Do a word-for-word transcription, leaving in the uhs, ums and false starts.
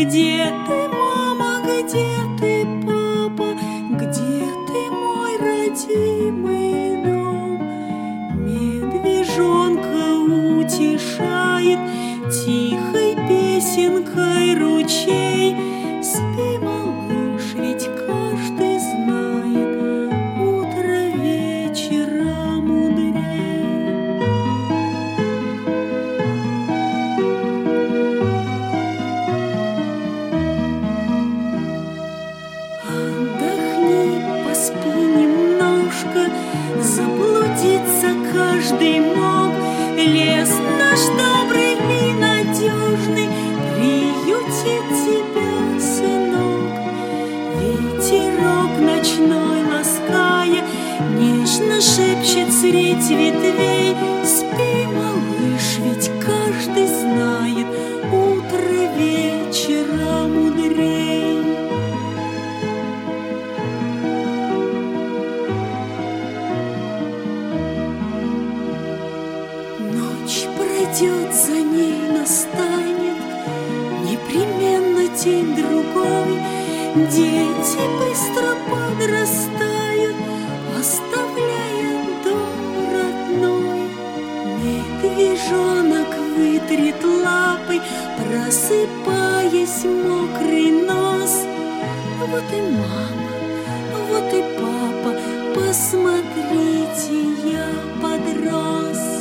Где ты, мама, где ты, папа, где ты, мой родимый дом? Медвежонка утешает тихой песенкой ручей. Спи, малыш, ведь каждый знает, утро вечера мудрей. Отдохни, поспи немножко, заблудиться каждый мог. Лес наш добрый и надежный приютит тебя, сынок. Ветерок ночной лаская нежно шепчет средь ветвей. Спи, малыш, ведь каждый знает, утро вечера мудрей. Ночь пройдет, за ней настанет непременно день другой. Дети быстро подрастают, оставляя дом родной. Медвежонок вытрет лапой, просыпаясь, мокрый нос. Вот и мама, вот и папа, посмотрите, я подрос.